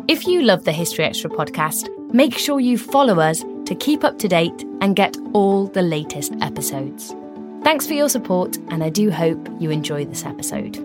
If you love the History Extra podcast, make sure you follow us to keep up to date and get all the latest episodes. Thanks for your support, and I do hope you enjoy this episode.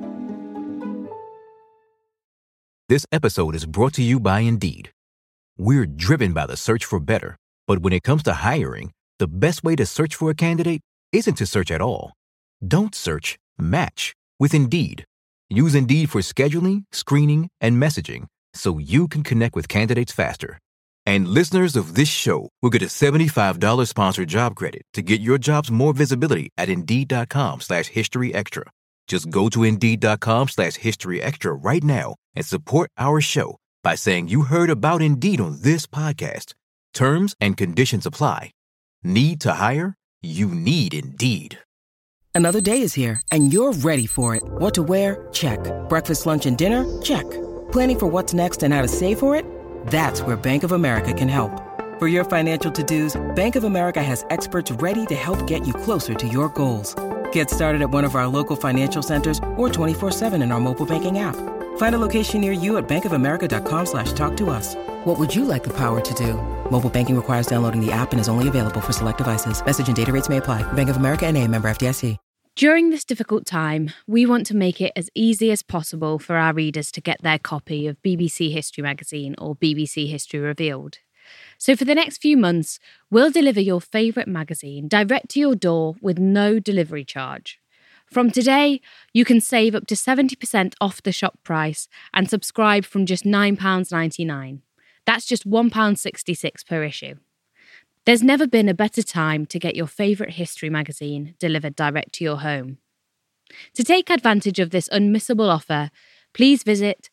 This episode is brought to you by Indeed. We're driven by the search for better, but when it comes to hiring, the best way to search for a candidate isn't to search at all. Don't search, match with Indeed. Use Indeed for scheduling, screening, and messaging so you can connect with candidates faster. And listeners of this show will get a $75 sponsored job credit to get your jobs more visibility at Indeed.com/HistoryExtra. Just go to Indeed.com/HistoryExtra right now and support our show by saying you heard about Indeed on this podcast. Terms and conditions apply. Need to hire? You need Indeed. Another day is here, and you're ready for it. What to wear? Check. Breakfast, lunch, and dinner? Check. Planning for what's next and how to save for it? That's where Bank of America can help. For your financial to-dos, Bank of America has experts ready to help get you closer to your goals. Get started at one of our local financial centers or 24/7 in our mobile banking app. Find a location near you at bankofamerica.com/talktous. What would you like the power to do? Mobile banking requires downloading the app and is only available for select devices. Message and data rates may apply. Bank of America N.A., member FDIC. During this difficult time, we want to make it as easy as possible for our readers to get their copy of BBC History Magazine or BBC History Revealed. So for the next few months, we'll deliver your favourite magazine direct to your door with no delivery charge. From today, you can save up to 70% off the shop price and subscribe from just £9.99. That's just £1.66 per issue. There's never been a better time to get your favourite history magazine delivered direct to your home. To take advantage of this unmissable offer, please visit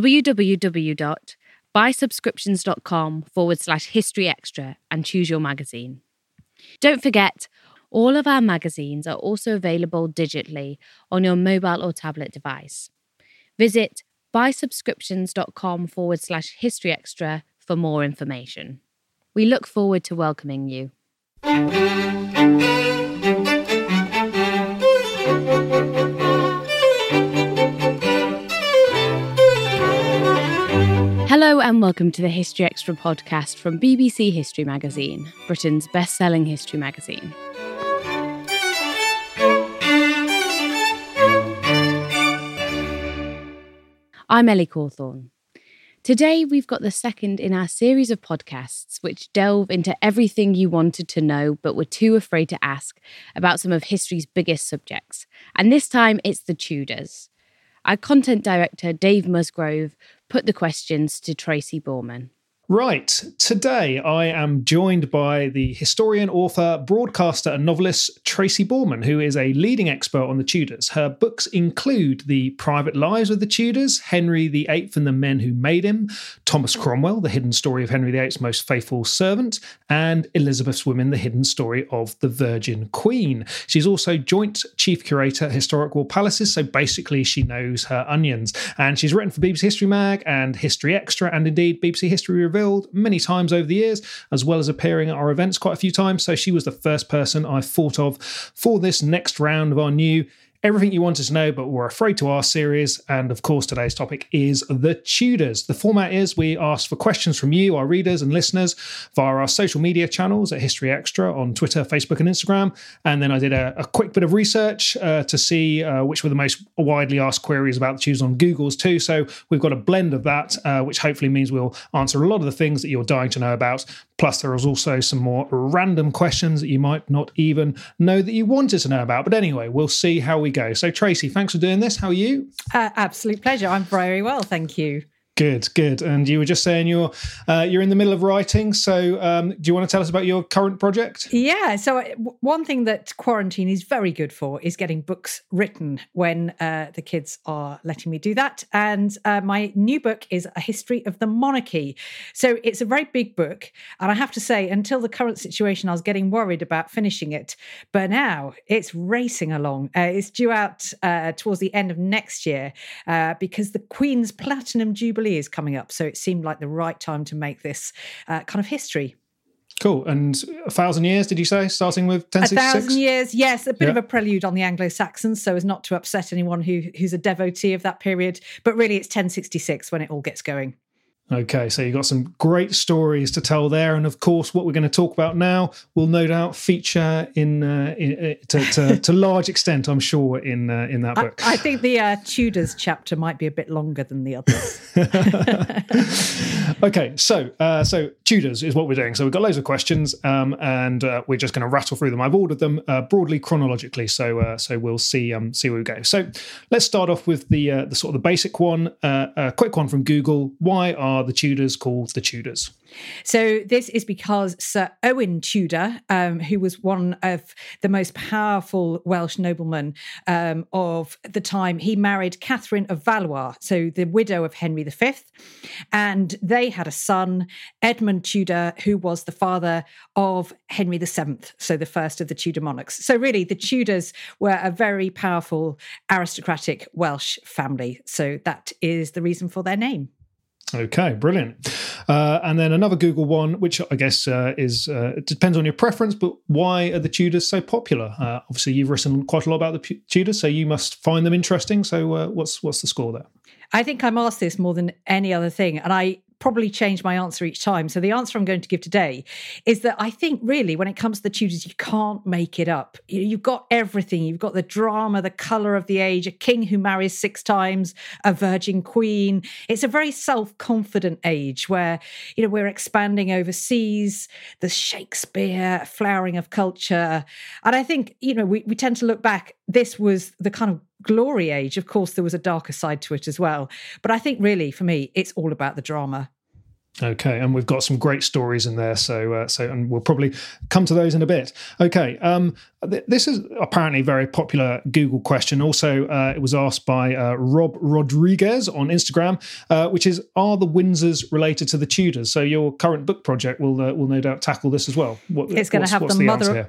www.buysubscriptions.com/History Extra and choose your magazine. Don't forget, all of our magazines are also available digitally on your mobile or tablet device. Visit buysubscriptions.com/History Extra for more information. We look forward to welcoming you. Hello and welcome to the History Extra podcast from BBC History Magazine, Britain's best-selling history magazine. I'm Ellie Cawthorne. Today, we've got the second in our series of podcasts which delve into everything you wanted to know but were too afraid to ask about some of history's biggest subjects. And this time, it's the Tudors. Our content director, Dave Musgrove, put the questions to Tracy Borman. Right, today I am joined by the historian, author, broadcaster and novelist Tracy Borman, who is a leading expert on the Tudors. Her books include The Private Lives of the Tudors, Henry VIII and the Men Who Made Him, Thomas Cromwell, The Hidden Story of Henry VIII's Most Faithful Servant, and Elizabeth's Women, The Hidden Story of the Virgin Queen. She's also Joint Chief Curator at Historic War Palaces, so basically she knows her onions. And she's written for BBC History Mag and History Extra, and indeed BBC History Revealed many times over the years, as well as appearing at our events quite a few times. So she was the first person I thought of for this next round of our new Everything You Wanted to Know But Were Afraid to Ask series. And of course, today's topic is the Tudors. The format is we ask for questions from you, our readers and listeners, via our social media channels at History Extra on Twitter, Facebook and Instagram. And then I did a quick bit of research to see which were the most widely asked queries about the Tudors on Google's too. So we've got a blend of that, which hopefully means we'll answer a lot of the things that you're dying to know about. Plus, there is also some more random questions that you might not even know that you wanted to know about. But anyway, we'll see how we go. So Tracy, thanks for doing this. How are you? Absolute pleasure. I'm very well, thank you. Good. And you were just saying you're in the middle of writing. So do you want to tell us about your current project? Yeah. So one thing that quarantine is very good for is getting books written when the kids are letting me do that. And my new book is A History of the Monarchy. So it's a very big book. And I have to say, until the current situation, I was getting worried about finishing it. But now it's racing along. It's due out towards the end of next year because the Queen's Platinum Jubilee is coming up, so it seemed like the right time to make this kind of history. Cool. And 1,000 years, did you say, starting with 1066? 1,000 years, yes. A bit of a prelude on the Anglo-Saxons, so as not to upset anyone who's a devotee of that period. But really, it's 1066 when it all gets going. Okay, so you've got some great stories to tell there, and of course, what we're going to talk about now will no doubt feature to large extent, I'm sure, in that book. I think the Tudors chapter might be a bit longer than the others. Okay, so Tudors is what we're doing. So we've got loads of questions, and we're just going to rattle through them. I've ordered them broadly chronologically, so we'll see where we go. So let's start off with the sort of the basic one, a quick one from Google. Why are the Tudors called the Tudors? So this is because Sir Owen Tudor, who was one of the most powerful Welsh noblemen of the time, he married Catherine of Valois, so the widow of Henry V, and they had a son, Edmund Tudor, who was the father of Henry VII, so the first of the Tudor monarchs. So really, the Tudors were a very powerful aristocratic Welsh family. So that is the reason for their name. Okay, brilliant. And then another Google one, which I guess it depends on your preference, but why are the Tudors so popular? Obviously, you've written quite a lot about the Tudors, so you must find them interesting. So what's the score there? I think I'm asked this more than any other thing, and I probably change my answer each time. So the answer I'm going to give today is that I think really when it comes to the Tudors, you can't make it up. You've got everything. You've got the drama, the colour of the age, a king who marries 6 times, a virgin queen. It's a very self-confident age where, we're expanding overseas, the Shakespeare, flowering of culture. And I think, we tend to look back, this was the kind of glory age. Of course, there was a darker side to it as well. But I think really, for me, it's all about the drama. Okay, and we've got some great stories in there, so and we'll probably come to those in a bit. Okay, this is apparently a very popular Google question. Also, it was asked by Rob Rodriguez on Instagram, which is: are the Windsors related to the Tudors? So your current book project will no doubt tackle this as well. It's going to have the mother.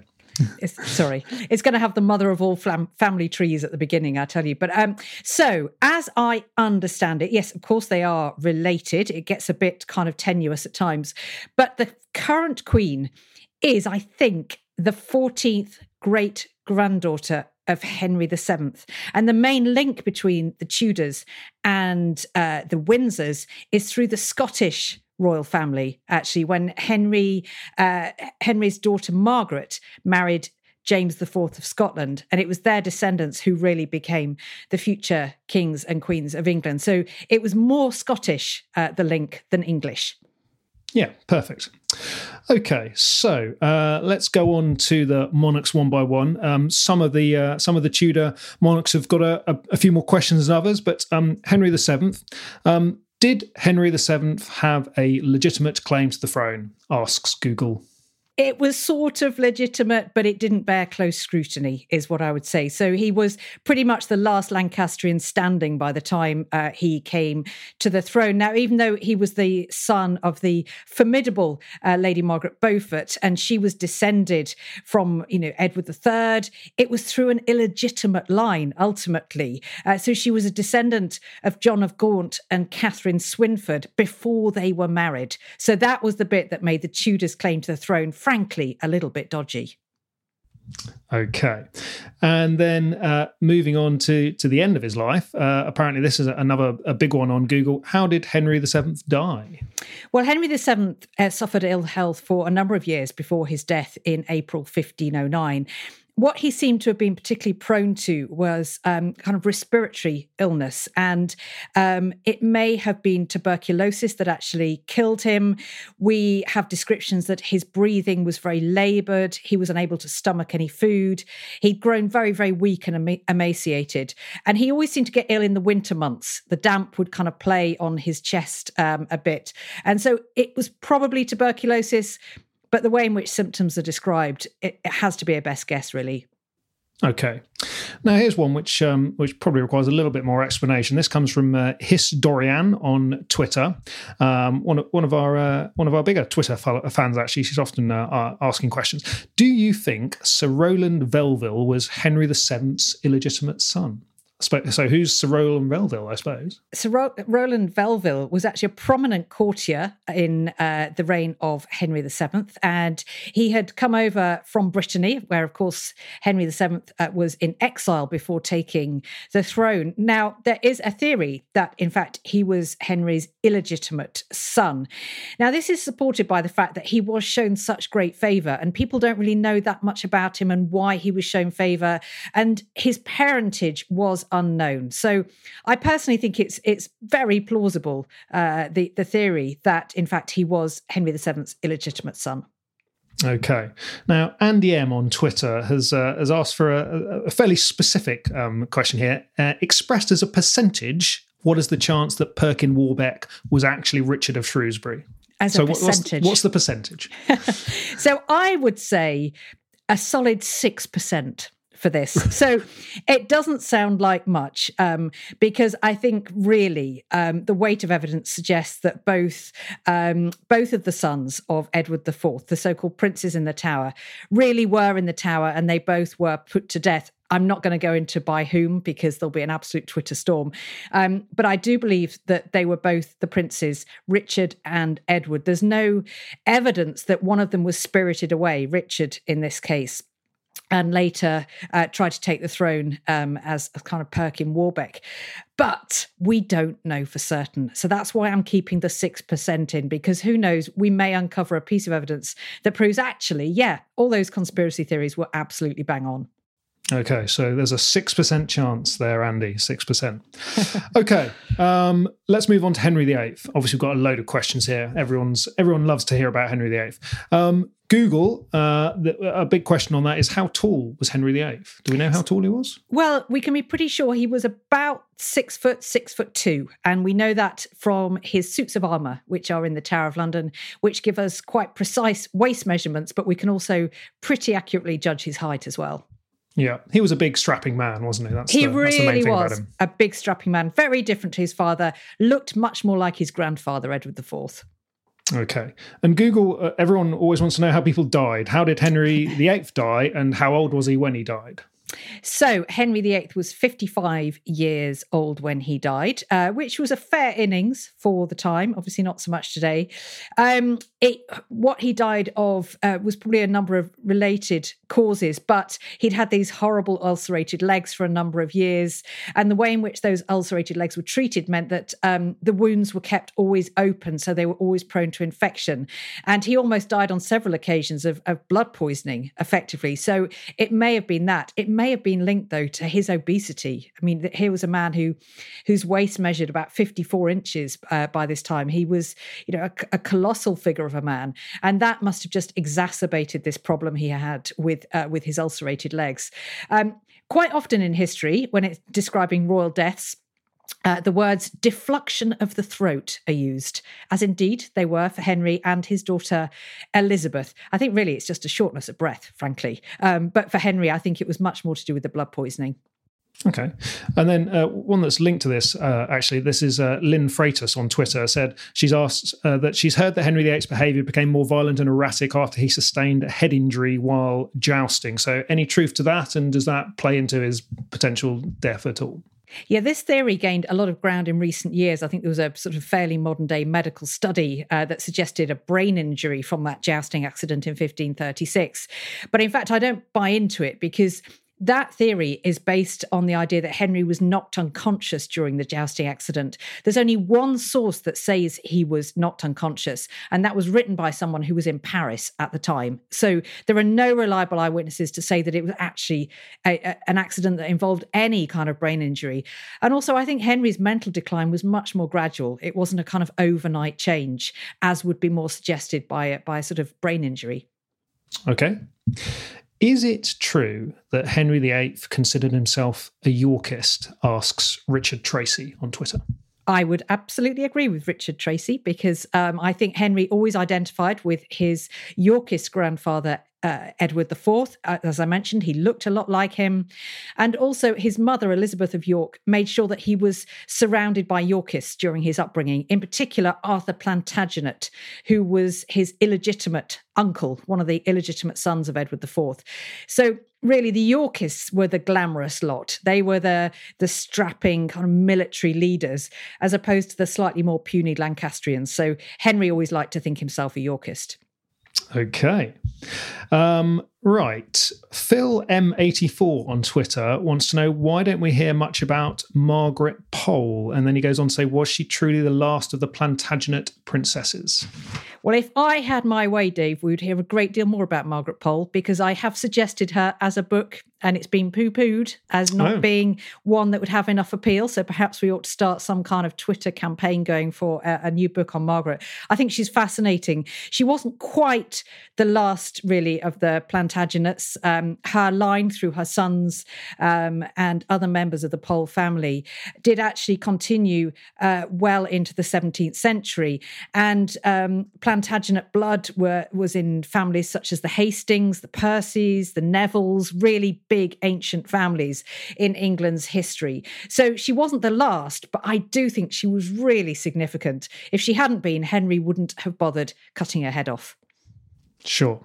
It's going to have the mother of all family trees at the beginning, I tell you. But so, as I understand it, yes, of course they are related. It gets a bit kind of tenuous at times. But the current queen is, I think, the 14th great-granddaughter of Henry VII. And the main link between the Tudors and the Windsors is through the Scottish royal family, actually, when Henry's daughter Margaret married James IV of Scotland, and it was their descendants who really became the future kings and queens of England. So it was more Scottish, the link, than English. Yeah, perfect. Okay, so let's go on to the monarchs one by one. Some of the Tudor monarchs have got a few more questions than others, but Henry VII. Did Henry VII have a legitimate claim to the throne? Asks Google. It was sort of legitimate, but it didn't bear close scrutiny, is what I would say. So he was pretty much the last Lancastrian standing by the time he came to the throne. Now, even though he was the son of the formidable Lady Margaret Beaufort, and she was descended from, Edward III, it was through an illegitimate line, ultimately. So she was a descendant of John of Gaunt and Catherine Swynford before they were married. So that was the bit that made the Tudors' claim to the throne, frankly, a little bit dodgy. Okay. And then moving on to the end of his life, apparently this is a big one on Google. How did Henry VII die? Well, Henry VII suffered ill health for a number of years before his death in April 1509. What he seemed to have been particularly prone to was kind of respiratory illness, and it may have been tuberculosis that actually killed him. We have descriptions that his breathing was very laboured. He was unable to stomach any food. He'd grown very, very weak and emaciated, and he always seemed to get ill in the winter months. The damp would kind of play on his chest a bit, and so it was probably tuberculosis. But the way in which symptoms are described, it has to be a best guess, really. Okay. Now, here's one which probably requires a little bit more explanation. This comes from Hisdorian on Twitter. One of our bigger Twitter fans, actually. She's often asking questions. Do you think Sir Rowland Velville was Henry VII's illegitimate son? So who's Sir Rowland Melville, I suppose? Sir Rowland Melville was actually a prominent courtier in the reign of Henry VII, and he had come over from Brittany, where, of course, Henry VII was in exile before taking the throne. Now, there is a theory that, in fact, he was Henry's illegitimate son. Now, this is supported by the fact that he was shown such great favour, and people don't really know that much about him and why he was shown favour, and his parentage was unknown. So I personally think it's very plausible, the theory that, in fact, he was Henry VII's illegitimate son. Okay. Now, Andy M on Twitter has asked for a fairly specific question here. Expressed as a percentage, what is the chance that Perkin Warbeck was actually Richard of Shrewsbury? As a percentage. What's the percentage? So I would say a solid 6%. For this. So it doesn't sound like much, because I think really the weight of evidence suggests that both of the sons of Edward IV, the so-called princes in the Tower, really were in the Tower, and they both were put to death. I'm not going to go into by whom, because there'll be an absolute Twitter storm. But I do believe that they were both the princes, Richard and Edward. There's no evidence that one of them was spirited away, Richard in this case, and later tried to take the throne as a kind of Perkin Warbeck. But we don't know for certain. So that's why I'm keeping the 6% in, because who knows, we may uncover a piece of evidence that proves actually, yeah, all those conspiracy theories were absolutely bang on. Okay, so there's a 6% chance there, Andy, 6%. Okay, let's move on to Henry VIII. Obviously, we've got a load of questions here. Everyone loves to hear about Henry VIII. Google, a big question on that is, how tall was Henry VIII? Do we know how tall he was? Well, we can be pretty sure he was about 6 foot, 6'2", and we know that from his suits of armour, which are in the Tower of London, which give us quite precise waist measurements, but we can also pretty accurately judge his height as well. Yeah, he was a big strapping man, wasn't he? That's the main thing was about him. A big strapping man, very different to his father, looked much more like his grandfather, Edward IV. Okay. And Google, everyone always wants to know how people died. How did Henry VIII die, and how old was he when he died? So Henry VIII was 55 years old when he died, which was a fair innings for the time, obviously not so much today. What he died of was probably a number of related causes, but he'd had these horrible ulcerated legs for a number of years, and the way in which those ulcerated legs were treated meant that the wounds were kept always open, so they were always prone to infection. And he almost died on several occasions of blood poisoning, effectively. So it may have been that. It may have been linked, though, to his obesity. I mean, here was a man whose waist measured about 54 inches by this time. He was, a colossal figure of a man, and that must have just exacerbated this problem he had with his ulcerated legs. Quite often in history, when it's describing royal deaths, the words defluxion of the throat are used, as indeed they were for Henry and his daughter Elizabeth. I think really it's just a shortness of breath, frankly. But for Henry, I think it was much more to do with the blood poisoning. Okay. And then one that's linked to this, actually, this is Lynn Freitas on Twitter, said she's asked that she's heard that Henry VIII's behaviour became more violent and erratic after he sustained a head injury while jousting. So any truth to that? And does that play into his potential death at all? Yeah, this theory gained a lot of ground in recent years. I think there was a sort of fairly modern-day medical study that suggested a brain injury from that jousting accident in 1536. But in fact, I don't buy into it, because that theory is based on the idea that Henry was knocked unconscious during the jousting accident. There's only one source that says he was knocked unconscious, and that was written by someone who was in Paris at the time. So there are no reliable eyewitnesses to say that it was actually an accident that involved any kind of brain injury. And also, I think Henry's mental decline was much more gradual. It wasn't a kind of overnight change, as would be more suggested by a sort of brain injury. Okay. Is it true that Henry VIII considered himself a Yorkist, asks Richard Tracy on Twitter? I would absolutely agree with Richard Tracy, because I think Henry always identified with his Yorkist grandfather, Edward IV. As I mentioned, he looked a lot like him. And also his mother, Elizabeth of York, made sure that he was surrounded by Yorkists during his upbringing, in particular Arthur Plantagenet, who was his illegitimate uncle, one of the illegitimate sons of Edward IV. So really, the Yorkists were the glamorous lot. They were the strapping kind of military leaders, as opposed to the slightly more puny Lancastrians. So Henry always liked to think himself a Yorkist. Okay. Right. Phil M84 on Twitter wants to know, why don't we hear much about Margaret Pole? And then he goes on to say, was she truly the last of the Plantagenet princesses? Well, if I had my way, Dave, we would hear a great deal more about Margaret Pole, because I have suggested her as a book and it's been poo-pooed as not being one that would have enough appeal. So perhaps we ought to start some kind of Twitter campaign going for a new book on Margaret. I think she's fascinating. She wasn't quite the last, really, of the Plantagenets. Her line through her sons and other members of the Pole family did actually continue well into the 17th century. And Plantagenet blood was in families such as the Hastings, the Percys, the Nevilles, really big ancient families in England's history. So she wasn't the last, but I do think she was really significant. If she hadn't been, Henry wouldn't have bothered cutting her head off. Sure.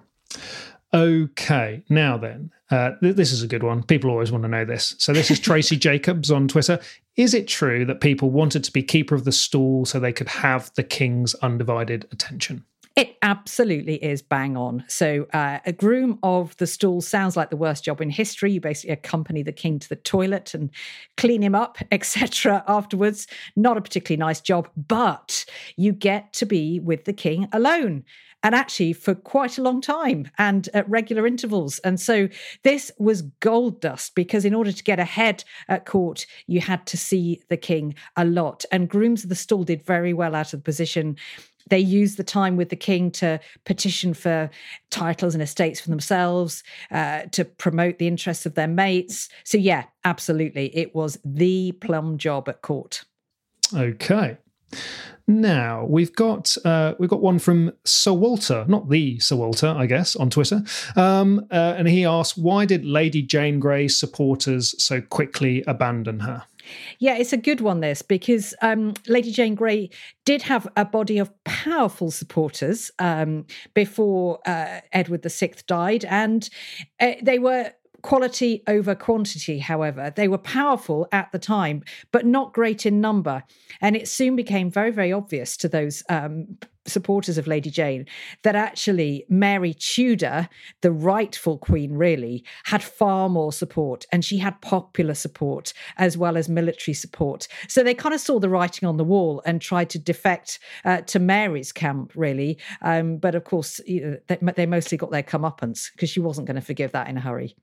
Okay, now then, this is a good one. People always want to know this. So this is Tracy Jacobs on Twitter. Is it true that people wanted to be keeper of the stool so they could have the king's undivided attention? It absolutely is bang on. So a groom of the stool sounds like the worst job in history. You basically accompany the king to the toilet and clean him up, etc. afterwards. Not a particularly nice job, but you get to be with the king alone. And actually for quite a long time and at regular intervals. And so this was gold dust, because in order to get ahead at court, you had to see the king a lot. And grooms of the stool did very well out of the position. They used the time with the king to petition for titles and estates for themselves, to promote the interests of their mates. So yeah, absolutely. It was the plum job at court. Okay. Now, we've got one from Sir Walter, not the Sir Walter, I guess, on Twitter. And he asks, why did Lady Jane Grey's supporters so quickly abandon her? Yeah, it's a good one, this, because Lady Jane Grey did have a body of powerful supporters before Edward VI died, and they were quality over quantity, however. They were powerful at the time, but not great in number. And it soon became very, very obvious to those supporters of Lady Jane that actually Mary Tudor, the rightful queen really, had far more support, and she had popular support as well as military support. So they kind of saw the writing on the wall and tried to defect to Mary's camp, really. But of course, they mostly got their comeuppance, because she wasn't going to forgive that in a hurry.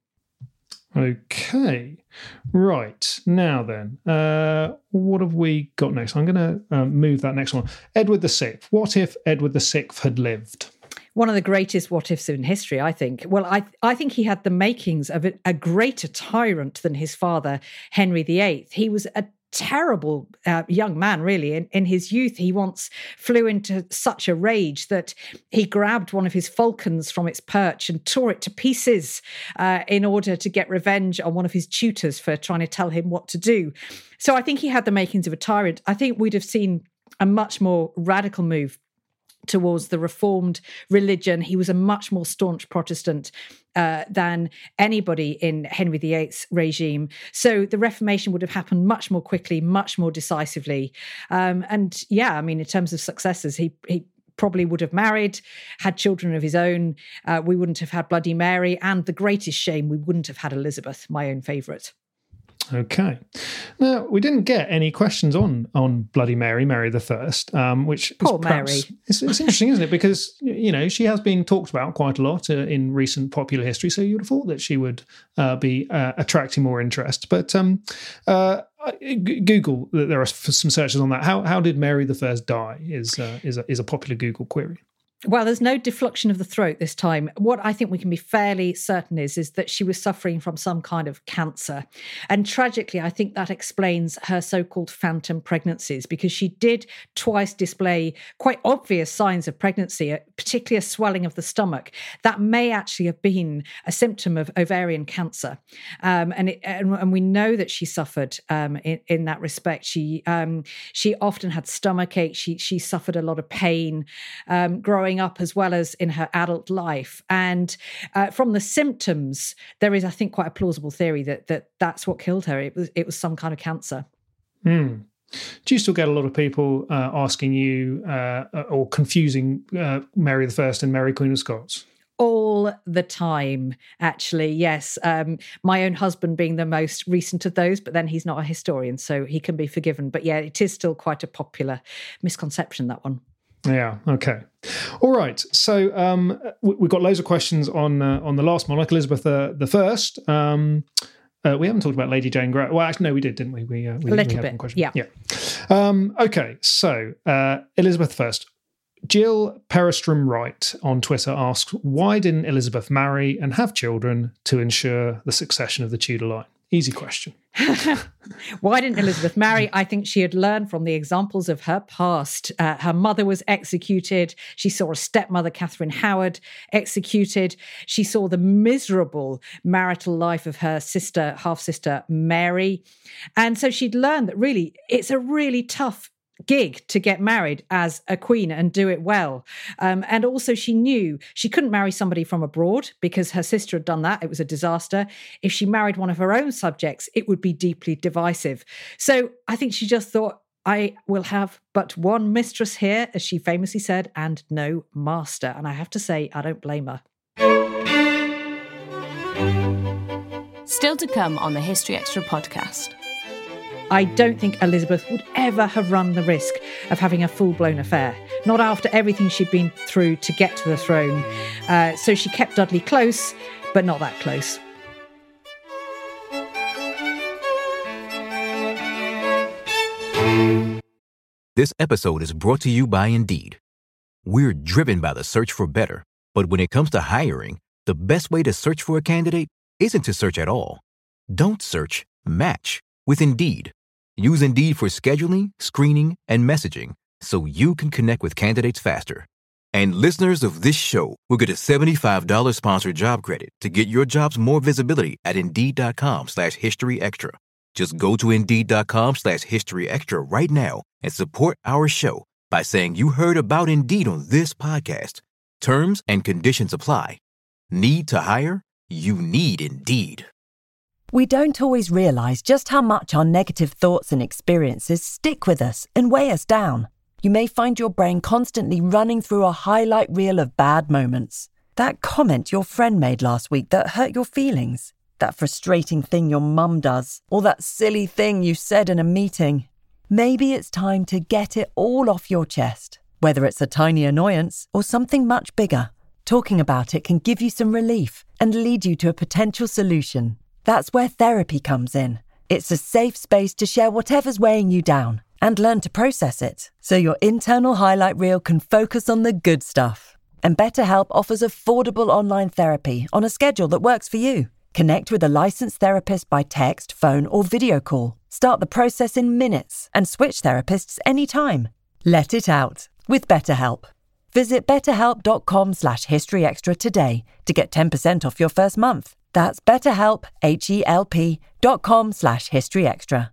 Okay, right. Now then, what have we got next? I'm going to move that next one. Edward VI. What if Edward VI had lived? One of the greatest what-ifs in history, I think. Well, I think he had the makings of a greater tyrant than his father, Henry VIII. He was a terrible young man, really. In his youth, he once flew into such a rage that he grabbed one of his falcons from its perch and tore it to pieces in order to get revenge on one of his tutors for trying to tell him what to do. So I think he had the makings of a tyrant. I think we'd have seen a much more radical move towards the reformed religion. He was a much more staunch Protestant than anybody in Henry VIII's regime. So the Reformation would have happened much more quickly, much more decisively. And yeah, I mean, in terms of successors, he probably would have married, had children of his own. We wouldn't have had Bloody Mary. And the greatest shame, we wouldn't have had Elizabeth, my own favourite. Okay. Now, we didn't get any questions on Bloody Mary, Mary I, which Poor is perhaps, Mary. It's interesting, isn't it? Because, you know, she has been talked about quite a lot in recent popular history, so you would have thought that she would be attracting more interest. But Google, there are some searches on that. How did Mary I die is a popular Google query. Well, there's no defluxion of the throat this time. What I think we can be fairly certain is that she was suffering from some kind of cancer. And tragically, I think that explains her so-called phantom pregnancies, because she did twice display quite obvious signs of pregnancy, particularly a swelling of the stomach. That may actually have been a symptom of ovarian cancer. And we know that she suffered in that respect. She often had stomach ache. She suffered a lot of pain growing up as well as in her adult life. And from the symptoms, there is, I think, quite a plausible theory that that's what killed her. It was some kind of cancer. Do you still get a lot of people asking you or confusing Mary I and Mary Queen of Scots? All the time, actually, yes. My own husband being the most recent of those, but then he's not a historian, so he can be forgiven. But yeah, it is still quite a popular misconception, that one. Yeah, okay. All right. So we've got loads of questions on the last monarch, Elizabeth I. We haven't talked about Lady Jane Grey. Well, actually, no, we did, didn't we? We a little bit, yeah. Okay, so Elizabeth I. Jill Peristrom Wright on Twitter asks, why didn't Elizabeth marry and have children to ensure the succession of the Tudor line? Easy question. Why didn't Elizabeth marry? I think she had learned from the examples of her past. Her mother was executed. She saw a stepmother, Catherine Howard, executed. She saw the miserable marital life of her sister, half-sister, Mary. And so she'd learned that really it's a really tough gig to get married as a queen and do it well. And also she knew she couldn't marry somebody from abroad because her sister had done that. It was a disaster. If she married one of her own subjects, it would be deeply divisive. So I think she just thought, I will have but one mistress here, as she famously said, and no master. And I have to say, I don't blame her. Still to come on the History Extra podcast. I don't think Elizabeth would ever have run the risk of having a full-blown affair, not after everything she'd been through to get to the throne. So she kept Dudley close, but not that close. This episode is brought to you by Indeed. We're driven by the search for better, but when it comes to hiring, the best way to search for a candidate isn't to search at all. Don't search, match with Indeed. Use Indeed for scheduling, screening, and messaging so you can connect with candidates faster. And listeners of this show will get a $75 sponsored job credit to get your jobs more visibility at Indeed.com/HistoryExtra. Just go to Indeed.com/HistoryExtra right now and support our show by saying you heard about Indeed on this podcast. Terms and conditions apply. Need to hire? You need Indeed. We don't always realise just how much our negative thoughts and experiences stick with us and weigh us down. You may find your brain constantly running through a highlight reel of bad moments. That comment your friend made last week that hurt your feelings. That frustrating thing your mum does. Or that silly thing you said in a meeting. Maybe it's time to get it all off your chest. Whether it's a tiny annoyance or something much bigger, talking about it can give you some relief and lead you to a potential solution. That's where therapy comes in. It's a safe space to share whatever's weighing you down and learn to process it so your internal highlight reel can focus on the good stuff. And BetterHelp offers affordable online therapy on a schedule that works for you. Connect with a licensed therapist by text, phone, or video call. Start the process in minutes and switch therapists anytime. Let it out with BetterHelp. Visit betterhelp.com/historyextra today to get 10% off your first month. That's BetterHelp, HELP.com/historyextra.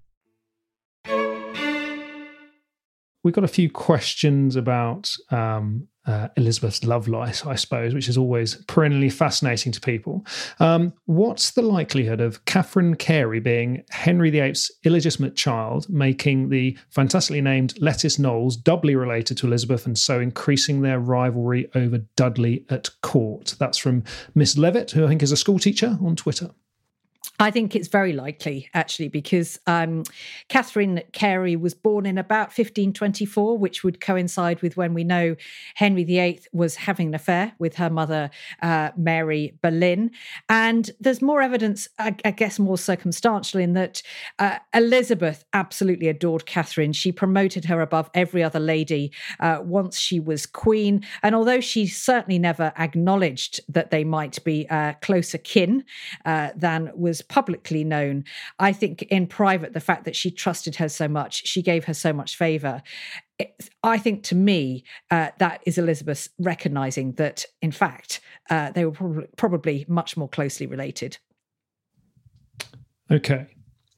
We've got a few questions about Elizabeth's love life, I suppose, which is always perennially fascinating to people. What's the likelihood of Catherine Carey being Henry VIII's illegitimate child, making the fantastically named Lettice Knowles doubly related to Elizabeth and so increasing their rivalry over Dudley at court? That's from Miss Levitt, who I think is a school teacher, on Twitter. I think it's very likely, actually, because Catherine Carey was born in about 1524, which would coincide with when we know Henry VIII was having an affair with her mother, Mary Boleyn. And there's more evidence, I guess more circumstantial, in that Elizabeth absolutely adored Catherine. She promoted her above every other lady once she was queen. And although she certainly never acknowledged that they might be closer kin than was publicly known, I think in private, the fact that she trusted her so much, she gave her so much favour. I think to me, that is Elizabeth recognising that, in fact, they were probably much more closely related. Okay.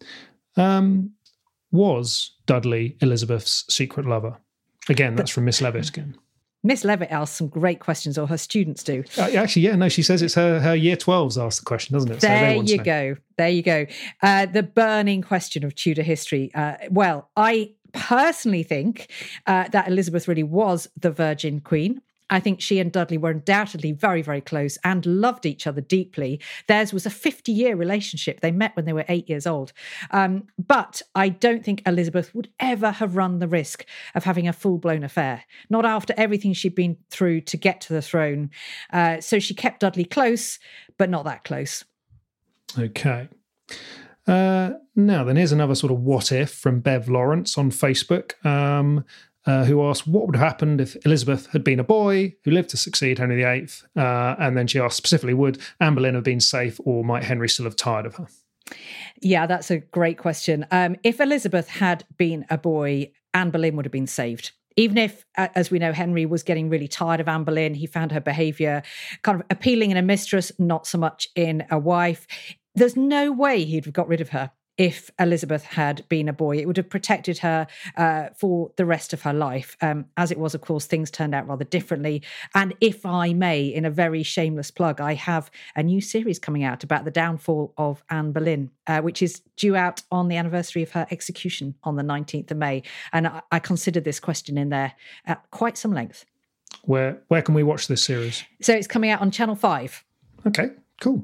Was Dudley Elizabeth's secret lover? Again, that's from Miss Levitt again. Miss Levitt asks some great questions, or her students do. Actually, yeah, no, she says it's her year 12s asked the question, doesn't it? There you go. There you go. The burning question of Tudor history. Well, I personally think that Elizabeth really was the Virgin Queen. I think she and Dudley were undoubtedly very, very close and loved each other deeply. Theirs was a 50-year relationship. They met when they were 8 years old. But I don't think Elizabeth would ever have run the risk of having a full-blown affair, not after everything she'd been through to get to the throne. So she kept Dudley close, but not that close. Okay. Now then, here's another sort of what if from Bev Lawrence on Facebook. Who asked what would have happened if Elizabeth had been a boy who lived to succeed Henry VIII. And then she asked specifically, would Anne Boleyn have been safe, or might Henry still have tired of her? Yeah, that's a great question. If Elizabeth had been a boy, Anne Boleyn would have been saved. Even if, as we know, Henry was getting really tired of Anne Boleyn, he found her behaviour kind of appealing in a mistress, not so much in a wife. There's no way he'd have got rid of her if Elizabeth had been a boy. It would have protected her for the rest of her life. As it was, of course, things turned out rather differently. And if I may, in a very shameless plug, I have a new series coming out about the downfall of Anne Boleyn, which is due out on the anniversary of her execution on the 19th of May. And I considered this question in there at quite some length. Where can we watch this series? So it's coming out on Channel 5. Okay, cool.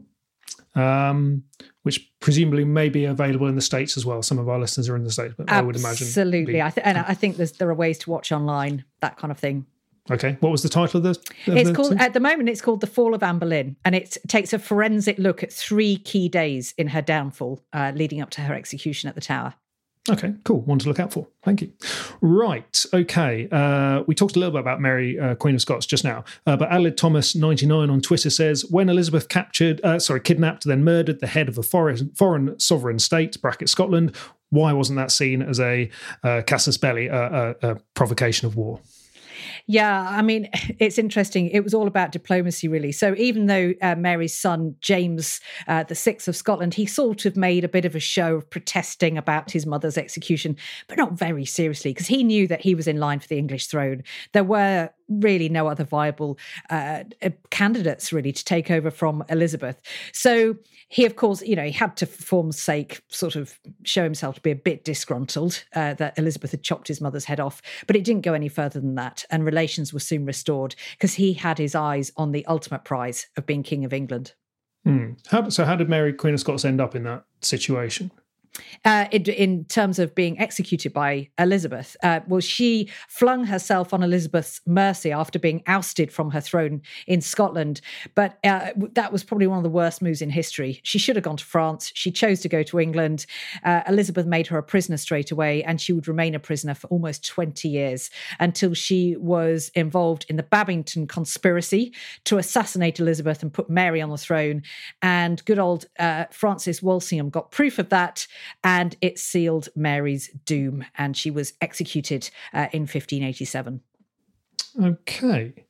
Which presumably may be available in the States as well. Some of our listeners are in the States, but I would imagine. Absolutely. I think there are ways to watch online, that kind of thing. Okay. What was the title of this? At the moment, it's called The Fall of Anne Boleyn, and it takes a forensic look at 3 key days in her downfall, leading up to her execution at the Tower. Okay, cool. One to look out for. Thank you. Right. Okay. We talked a little bit about Mary, Queen of Scots just now, but Adelaide Thomas 99 on Twitter says, when Elizabeth kidnapped, then murdered the head of a foreign sovereign state, bracket Scotland, why wasn't that seen as a casus belli, a provocation of war? Yeah, I mean, it's interesting. It was all about diplomacy, really. So even though Mary's son, James the Sixth of Scotland, he sort of made a bit of a show of protesting about his mother's execution, but not very seriously, because he knew that he was in line for the English throne. There were really no other viable candidates, really, to take over from Elizabeth. So he, of course, he had to, for form's sake, sort of show himself to be a bit disgruntled that Elizabeth had chopped his mother's head off. But it didn't go any further than that. And relations were soon restored because he had his eyes on the ultimate prize of being King of England. How did Mary, Queen of Scots, end up in that situation? In terms of being executed by Elizabeth, well, she flung herself on Elizabeth's mercy after being ousted from her throne in Scotland. But that was probably one of the worst moves in history. She should have gone to France. She chose to go to England. Elizabeth made her a prisoner straight away, and she would remain a prisoner for almost 20 years until she was involved in the Babington conspiracy to assassinate Elizabeth and put Mary on the throne. And good old Francis Walsingham got proof of that, and it sealed Mary's doom, and she was executed in 1587. Okay.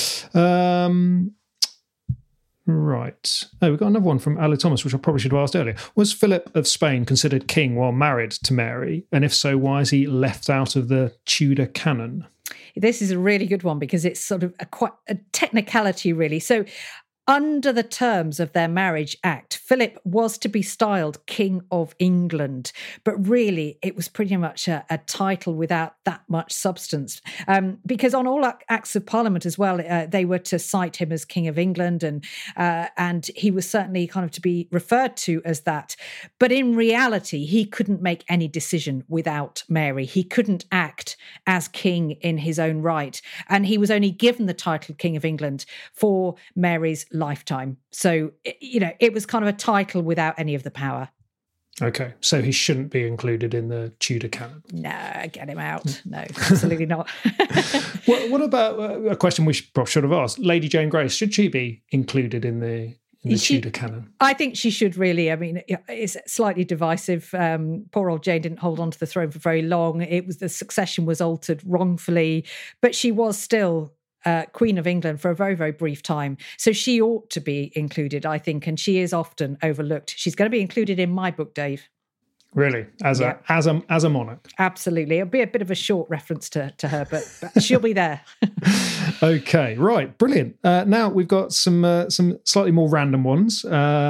Right. Oh, we've got another one from Ali Thomas, which I probably should have asked earlier. Was Philip of Spain considered king while married to Mary? And if so, why is he left out of the Tudor canon? This is a really good one because it's sort of quite a technicality, really. So under the terms of their Marriage Act, Philip was to be styled King of England, but really it was pretty much a title without that much substance. Because on all Acts of Parliament as well, they were to cite him as King of England, and he was certainly kind of to be referred to as that. But in reality, he couldn't make any decision without Mary. He couldn't act as king in his own right, and he was only given the title King of England for Mary's lifetime. So, it was kind of a title without any of the power. Okay, so he shouldn't be included in the Tudor canon. No, get him out. No, absolutely not. What about a question we should have asked? Lady Jane Grey, should she be included in the Tudor canon? I think she should really. I mean, it's slightly divisive. Poor old Jane didn't hold on to the throne for very long. The succession was altered wrongfully, but she was still Queen of England for a very, very brief time. So she ought to be included, I think, and she is often overlooked. She's going to be included in my book, Dave. Really? As a monarch? Absolutely. It'll be a bit of a short reference to her, but she'll be there. Okay, right. Brilliant. Now we've got some slightly more random ones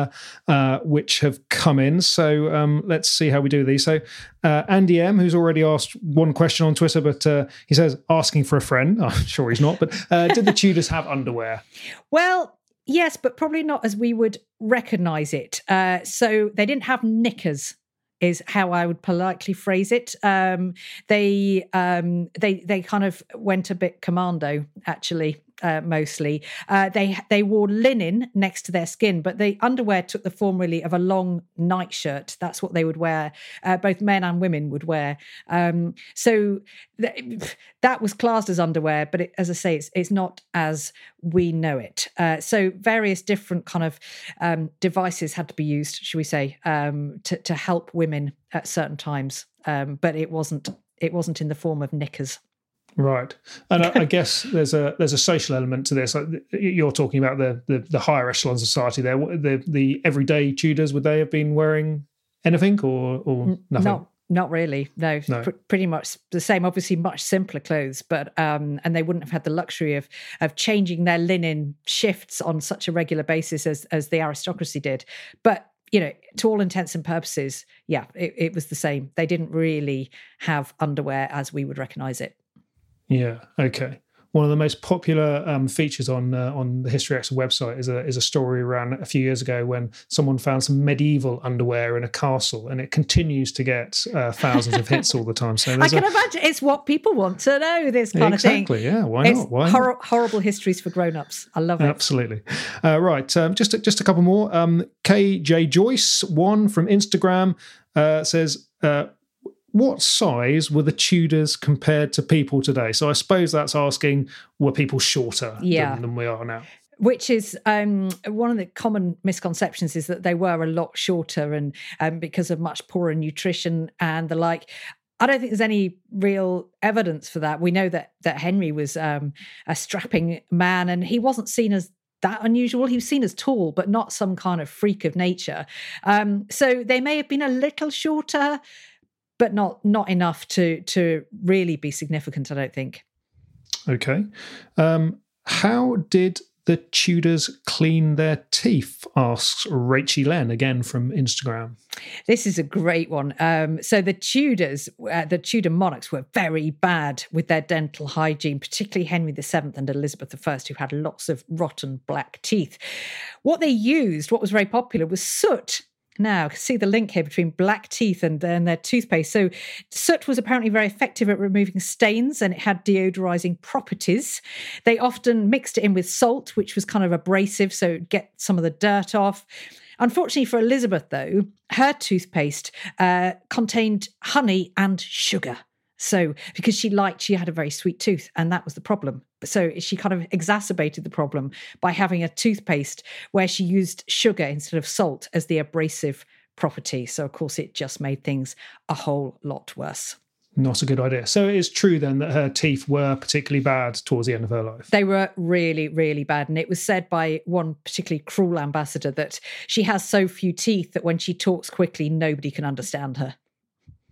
which have come in. So let's see how we do these. So Andy M, who's already asked one question on Twitter, but he says, asking for a friend. I'm sure he's not, but did the Tudors have underwear? Well, yes, but probably not as we would recognise it. So they didn't have knickers, is how I would politely phrase it. They kind of went a bit commando, actually, mostly. They wore linen next to their skin, but the underwear took the form really of a long nightshirt. That's what they would wear. Both men and women would wear. So that was classed as underwear, but as I say, it's not as we know it. So various different kind of devices had to be used, should we say, to help women at certain times. But it wasn't in the form of knickers. Right, and I guess there's a social element to this. Like you're talking about the higher echelon society there. The everyday Tudors, would they have been wearing anything or nothing? Not really. No. Pretty much the same. Obviously, much simpler clothes, but and they wouldn't have had the luxury of changing their linen shifts on such a regular basis as the aristocracy did. But to all intents and purposes, yeah, it was the same. They didn't really have underwear as we would recognise it. Yeah. Okay. One of the most popular features on the History Extra website is a story around a few years ago when someone found some medieval underwear in a castle, and it continues to get thousands of hits all the time. So I can imagine it's what people want to know. This kind of thing. Exactly. Yeah. Why not? Why not? Horrible histories for grown-ups. I love it. Absolutely. Right. Just a couple more. KJ Joyce, one from Instagram, says. What size were the Tudors compared to people today? So I suppose that's asking, were people shorter than we are now? Which is one of the common misconceptions is that they were a lot shorter and because of much poorer nutrition and the like. I don't think there's any real evidence for that. We know that Henry was a strapping man and he wasn't seen as that unusual. He was seen as tall, but not some kind of freak of nature. So they may have been a little shorter, but not enough to really be significant, I don't think. Okay. How did the Tudors clean their teeth, asks Rachel Len, again from Instagram. This is a great one. So the Tudors, the Tudor monarchs were very bad with their dental hygiene, particularly Henry VII and Elizabeth I, who had lots of rotten black teeth. What they used, what was very popular, was soot. Now, see the link here between black teeth and their toothpaste. So soot was apparently very effective at removing stains and it had deodorizing properties. They often mixed it in with salt, which was kind of abrasive, so get some of the dirt off. Unfortunately for Elizabeth, though, her toothpaste contained honey and sugar. So because she had a very sweet tooth, and that was the problem. So she kind of exacerbated the problem by having a toothpaste where she used sugar instead of salt as the abrasive property. So, of course, it just made things a whole lot worse. Not a good idea. So it is true then that her teeth were particularly bad towards the end of her life. They were really, really bad. And it was said by one particularly cruel ambassador that she has so few teeth that when she talks quickly, nobody can understand her.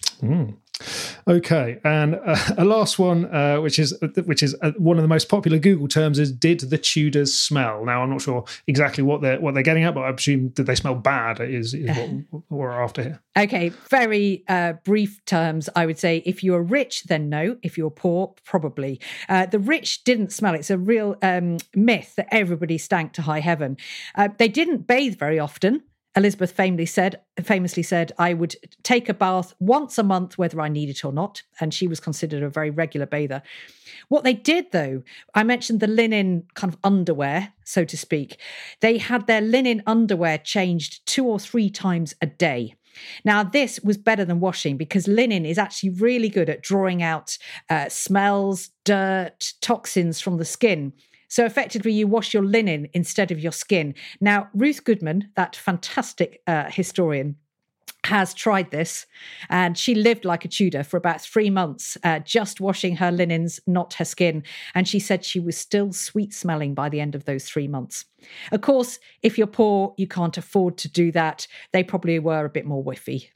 Okay, and a last one, which is one of the most popular Google terms, is did the Tudors smell? Now, I'm not sure exactly what they're getting at, but I presume did they smell bad is what we're after here. Okay, very brief terms. I would say if you're rich, then no. If you're poor, probably. The rich didn't smell. It's a real myth that everybody stank to high heaven. They didn't bathe very often. Elizabeth famously said, I would take a bath once a month, whether I needed it or not. And she was considered a very regular bather. What they did, though, I mentioned the linen kind of underwear, so to speak. They had their linen underwear changed 2 or 3 times a day. Now, this was better than washing because linen is actually really good at drawing out smells, dirt, toxins from the skin. So effectively, you wash your linen instead of your skin. Now, Ruth Goodman, that fantastic historian, has tried this, and she lived like a Tudor for about 3 months, just washing her linens, not her skin. And she said she was still sweet smelling by the end of those 3 months. Of course, if you're poor, you can't afford to do that. They probably were a bit more whiffy.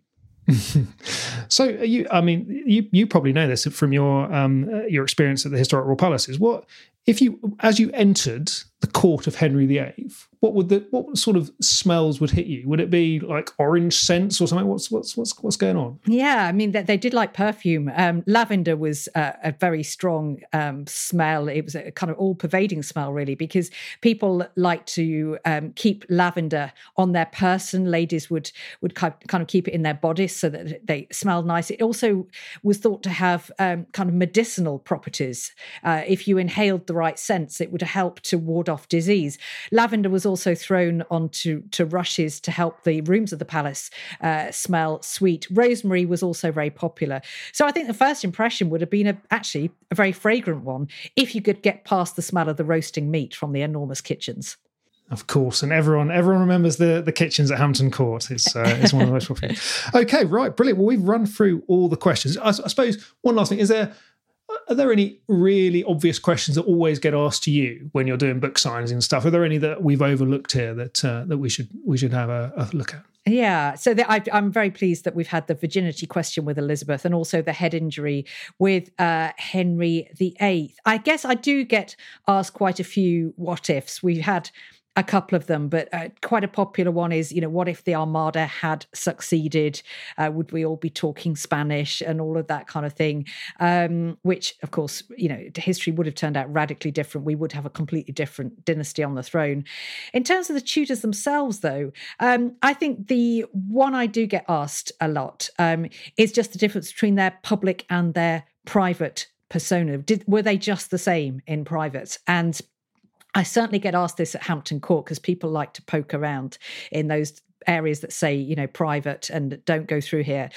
So you probably know this from your experience at the Historic Royal Palaces. As you entered the court of Henry VIII, what sort of smells would hit you? Would it be like orange scents or something? What's going on? Yeah, I mean they did like perfume. Lavender was a very strong smell. It was a kind of all-pervading smell, really, because people like to keep lavender on their person. Ladies would kind of keep it in their bodice so that they smelled nice. It also was thought to have kind of medicinal properties. If you inhaled the right scents, it would help to ward off disease. Lavender was also thrown onto rushes to help the rooms of the palace smell sweet. Rosemary was also very popular. So I think the first impression would have been actually a very fragrant one if you could get past the smell of the roasting meat from the enormous kitchens. Of course, and everyone remembers the kitchens at Hampton Court. It's one of the most popular. Okay, right, brilliant. Well, we've run through all the questions. I suppose one last thing, are there any really obvious questions that always get asked to you when you're doing book signings and stuff? Are there any that we've overlooked here that we should have a look at? Yeah, so I'm very pleased that we've had the virginity question with Elizabeth and also the head injury with Henry VIII. I guess I do get asked quite a few what ifs. We've had a couple of them, but quite a popular one is, what if the Armada had succeeded? Would we all be talking Spanish and all of that kind of thing? Which, of course, history would have turned out radically different. We would have a completely different dynasty on the throne. In terms of the Tudors themselves, though, I think the one I do get asked a lot is just the difference between their public and their private persona. Were they just the same in private? And I certainly get asked this at Hampton Court because people like to poke around in those areas that say, private and don't go through here.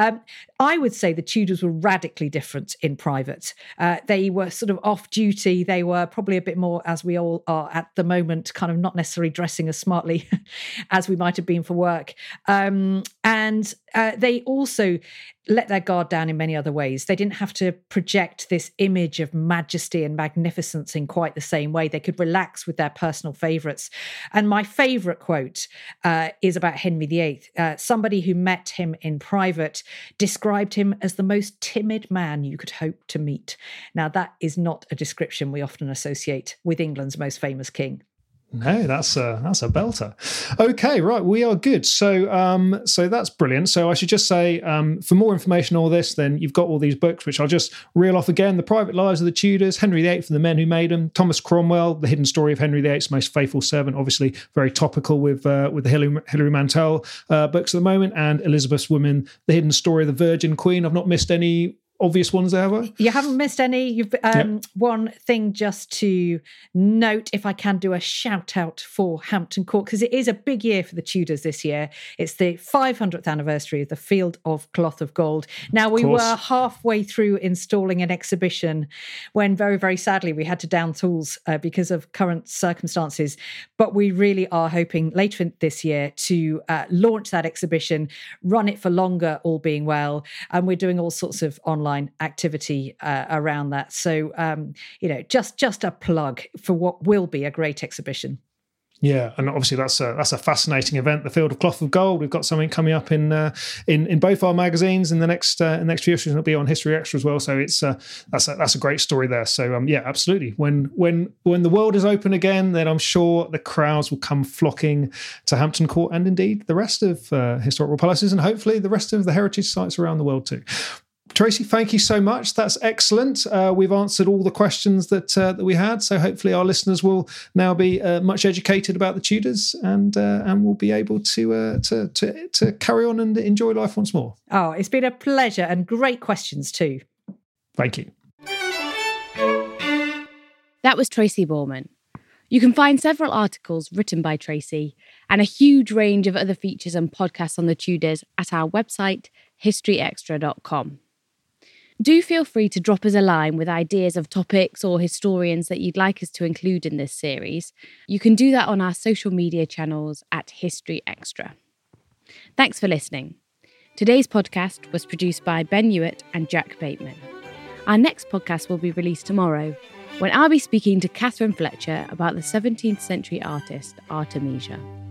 I would say the Tudors were radically different in private. They were sort of off duty. They were probably a bit more, as we all are at the moment, kind of not necessarily dressing as smartly as we might have been for work. And they also let their guard down in many other ways. They didn't have to project this image of majesty and magnificence in quite the same way. They could relax with their personal favourites. And my favourite quote is about Henry VIII. Somebody who met him in private described him as the most timid man you could hope to meet. Now, that is not a description we often associate with England's most famous king. No, that's a belter. Okay, right, we are good. So that's brilliant. So I should just say, for more information on all this, then you've got all these books, which I'll just reel off again: The Private Lives of the Tudors, Henry VIII and the Men Who Made Them, Thomas Cromwell, The Hidden Story of Henry VIII's Most Faithful Servant, obviously very topical with the Hilary Mantel books at the moment, and Elizabeth's Women, The Hidden Story of the Virgin Queen. I've not missed any obvious ones there, have I? You haven't missed any. You've one thing just to note, if I can do a shout out for Hampton Court, because it is a big year for the Tudors this year. It's the 500th anniversary of the Field of Cloth of Gold. Now, we were halfway through installing an exhibition when very, very sadly we had to down tools because of current circumstances. But we really are hoping later this year to launch that exhibition, run it for longer, all being well. And we're doing all sorts of online activity around that. So, just a plug for what will be a great exhibition. Yeah, and obviously that's a fascinating event. The Field of Cloth of Gold. We've got something coming up in both our magazines in the next few issues. It'll be on History Extra as well. So it's that's a great story there. So yeah, absolutely. When the world is open again, then I'm sure the crowds will come flocking to Hampton Court and indeed the rest of historical palaces, and hopefully the rest of the heritage sites around the world too. Tracy, thank you so much. That's excellent. We've answered all the questions that we had, so hopefully our listeners will now be much educated about the Tudors and will be able to carry on and enjoy life once more. Oh, it's been a pleasure and great questions too. Thank you. That was Tracy Borman. You can find several articles written by Tracy and a huge range of other features and podcasts on the Tudors at our website, historyextra.com. Do feel free to drop us a line with ideas of topics or historians that you'd like us to include in this series. You can do that on our social media channels at History Extra. Thanks for listening. Today's podcast was produced by Ben Hewitt and Jack Bateman. Our next podcast will be released tomorrow, when I'll be speaking to Catherine Fletcher about the 17th century artist Artemisia.